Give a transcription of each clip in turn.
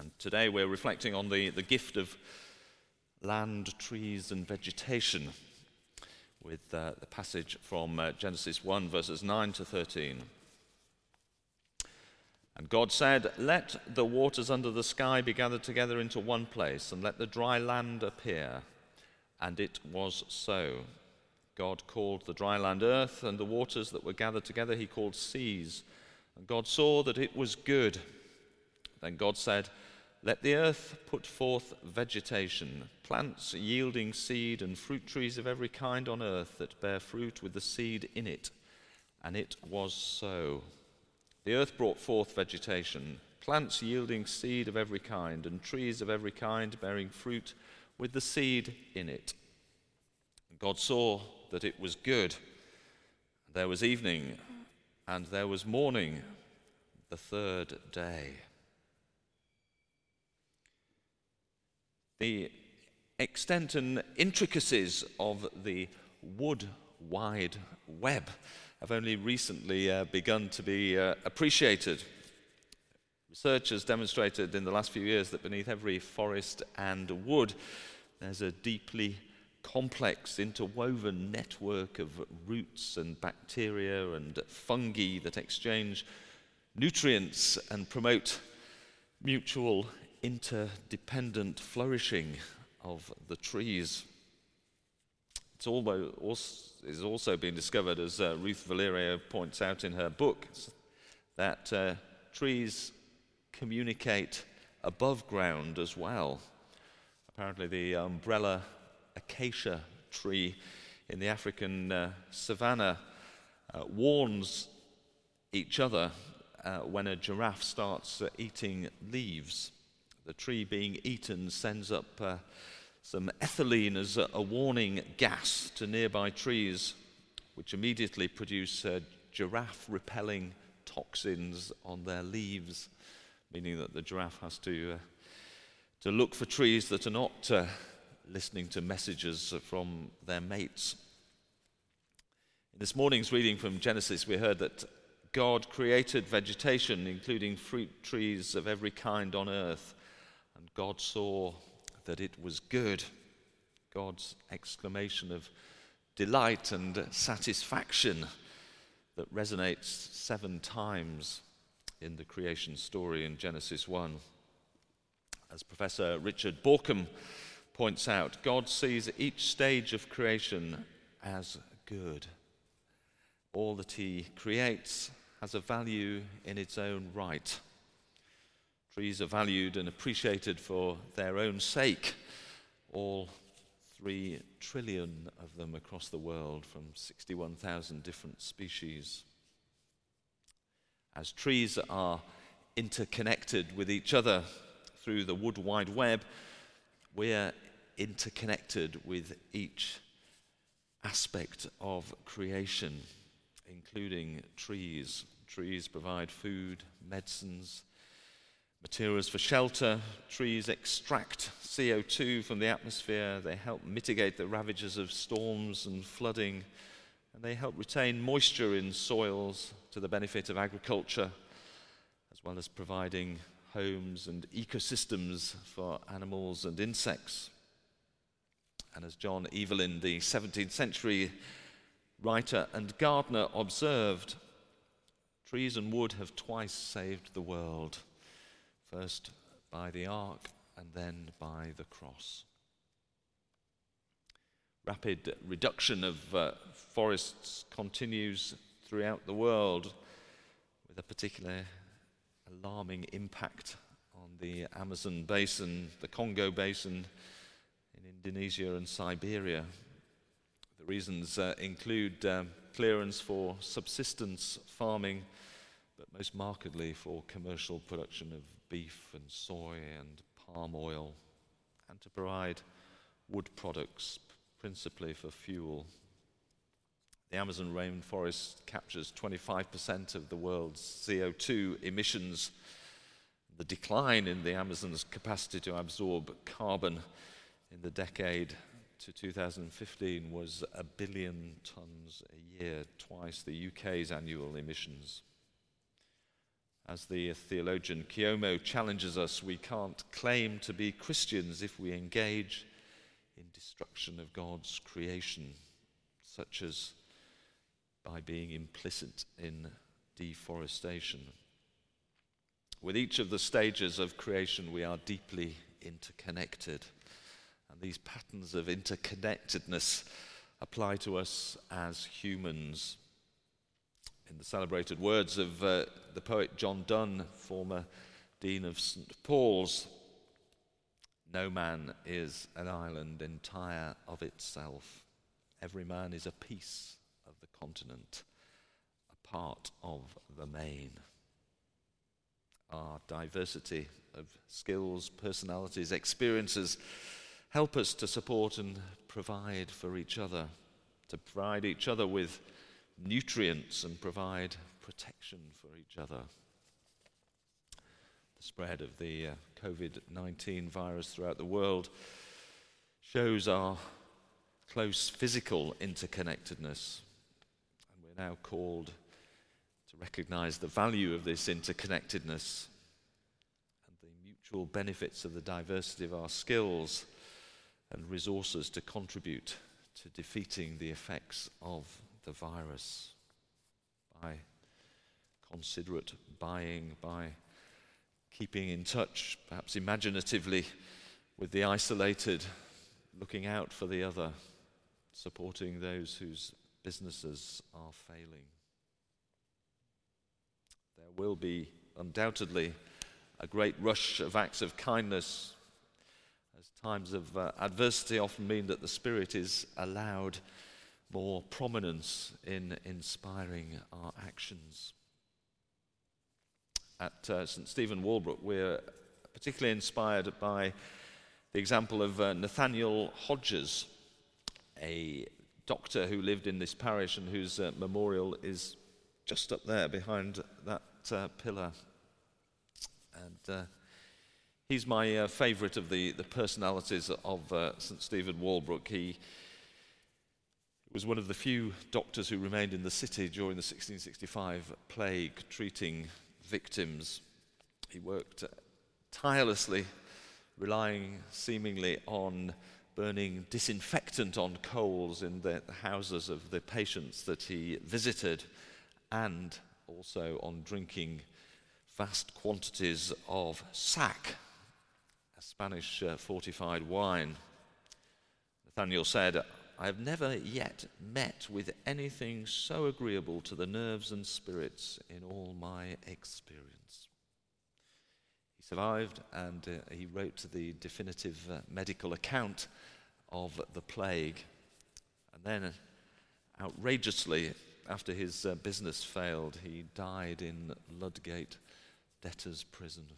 And today we're reflecting on the gift of land, trees and vegetation with the passage from Genesis 1 verses 9 to 13. And God said, "Let the waters under the sky be gathered together into one place, and let the dry land appear." And it was so. God called the dry land earth, and the waters that were gathered together he called seas. And God saw that it was good. Then God said, "Let the earth put forth vegetation, plants yielding seed, and fruit trees of every kind on earth that bear fruit with the seed in it." And it was so. The earth brought forth vegetation, plants yielding seed of every kind, and trees of every kind bearing fruit with the seed in it. And God saw that it was good. There was evening, and there was morning, the third day. The extent and intricacies of the wood wide web have only recently begun to be appreciated. Research has demonstrated in the last few years that beneath every forest and wood there's a deeply complex interwoven network of roots and bacteria and fungi that exchange nutrients and promote mutual interdependent flourishing of the trees. It's also been discovered, as Ruth Valerio points out in her book, that trees communicate above ground as well. Apparently the umbrella acacia tree in the African savannah warns each other when a giraffe starts eating leaves. The tree being eaten sends up some ethylene as a warning gas to nearby trees, which immediately produce giraffe-repelling toxins on their leaves, meaning that the giraffe has to look for trees that are not listening to messages from their mates. In this morning's reading from Genesis, we heard that God created vegetation, including fruit trees of every kind on earth, and God saw that it was good. God's exclamation of delight and satisfaction that resonates 7 times in the creation story in Genesis 1. As Professor Richard Borkham points out, God sees each stage of creation as good. All that he creates has a value in its own right. Trees are valued and appreciated for their own sake, all 3 trillion of them across the world from 61,000 different species. As trees are interconnected with each other through the wood wide web, we're interconnected with each aspect of creation, including trees. Trees provide food, medicines, materials for shelter. Trees extract CO2 from the atmosphere. They help mitigate the ravages of storms and flooding, and they help retain moisture in soils to the benefit of agriculture, as well as providing homes and ecosystems for animals and insects. And as John Evelyn, the 17th century writer and gardener, observed, trees and wood have twice saved the world. First by the ark, and then by the cross. Rapid reduction of forests continues throughout the world, with a particular alarming impact on the Amazon basin, the Congo basin in Indonesia and Siberia. The reasons include clearance for subsistence farming, but most markedly for commercial production of beef and soy and palm oil, and to provide wood products, principally for fuel. The Amazon rainforest captures 25% of the world's CO2 emissions. The decline in the Amazon's capacity to absorb carbon in the decade to 2015 was 1 billion tons a year, twice the UK's annual emissions. As the theologian Kiomo challenges us, we can't claim to be Christians if we engage in destruction of God's creation, such as by being implicit in deforestation. With each of the stages of creation, we are deeply interconnected. And these patterns of interconnectedness apply to us as humans. In the celebrated words of the poet John Donne, former Dean of St. Paul's, "No man is an island entire of itself. Every man is a piece of the continent, a part of the main." Our diversity of skills, personalities, experiences help us to support and provide for each other, to provide each other with nutrients and provide protection for each other. The spread of the COVID-19 virus throughout the world shows our close physical interconnectedness, and we're now called to recognize the value of this interconnectedness and the mutual benefits of the diversity of our skills and resources to contribute to defeating the effects of the virus by considerate buying, by keeping in touch, perhaps imaginatively, with the isolated, looking out for the other, supporting those whose businesses are failing. There will be undoubtedly a great rush of acts of kindness, as times of adversity often mean that the Spirit is allowed more prominence in inspiring our actions. At St. Stephen Walbrook, we're particularly inspired by the example of Nathaniel Hodges, a doctor who lived in this parish and whose memorial is just up there behind that pillar. And he's my favourite of the personalities of St. Stephen Walbrook. He was one of the few doctors who remained in the city during the 1665 plague, treating victims. He worked tirelessly, relying seemingly on burning disinfectant on coals in the houses of the patients that he visited, and also on drinking vast quantities of sack, a Spanish fortified wine. Nathaniel said, "I have never yet met with anything so agreeable to the nerves and spirits in all my experience." He survived, and he wrote the definitive medical account of the plague. And then, outrageously, after his business failed, he died in Ludgate debtors' prison.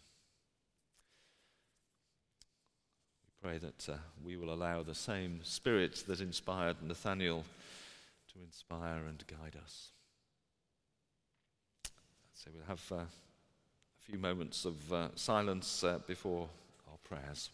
Pray that we will allow the same Spirit that inspired Nathaniel to inspire and guide us. So we'll have a few moments of silence before our prayers.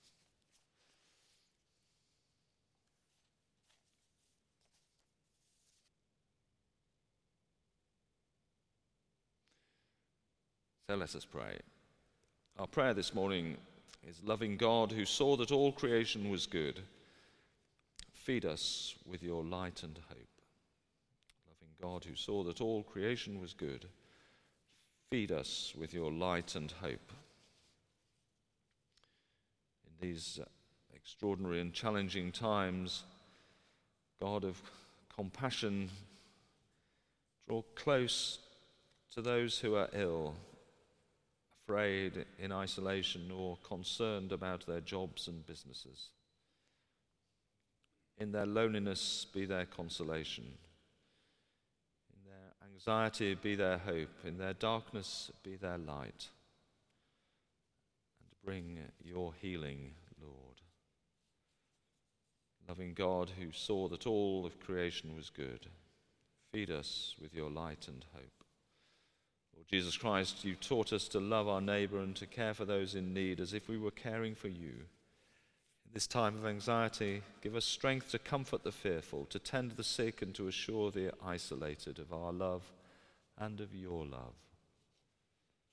So let us pray. Our prayer this morning is: loving God, who saw that all creation was good, feed us with your light and hope. Loving God, who saw that all creation was good, feed us with your light and hope. In these extraordinary and challenging times, God of compassion, draw close to those who are ill, afraid in isolation, or concerned about their jobs and businesses. In their loneliness, be their consolation. In their anxiety, be their hope. In their darkness, be their light. And bring your healing, Lord. Loving God, who saw that all of creation was good, feed us with your light and hope. Lord Jesus Christ, you taught us to love our neighbour and to care for those in need as if we were caring for you. In this time of anxiety, give us strength to comfort the fearful, to tend the sick, and to assure the isolated of our love and of your love.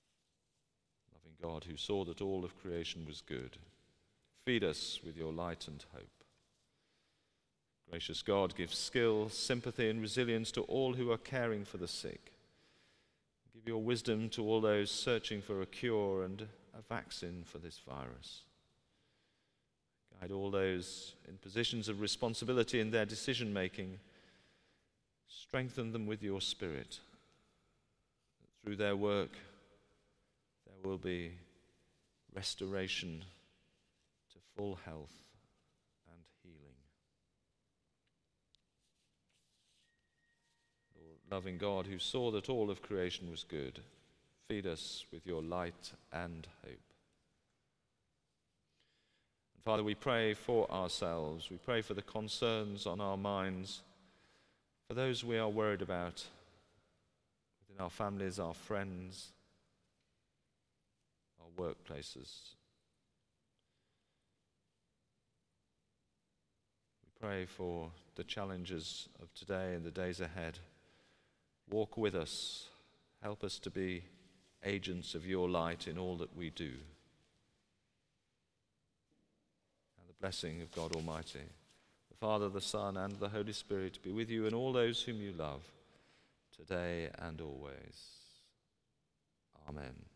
God, who saw that all of creation was good, feed us with your light and hope. Gracious God, give skill, sympathy, and resilience to all who are caring for the sick. Give your wisdom to all those searching for a cure and a vaccine for this virus. Guide all those in positions of responsibility in their decision-making. Strengthen them with your Spirit. Through their work, there will be restoration to full health and healing. Lord, loving God, who saw that all of creation was good, feed us with your light and hope. And Father, we pray for ourselves. We pray for the concerns on our minds, for those we are worried about within our families, our friends, our workplaces. We pray for the challenges of today and the days ahead. Walk with us. Help us to be agents of your light in all that we do. And the blessing of God Almighty, the Father, the Son, and the Holy Spirit be with you and all those whom you love, today and always. Amen.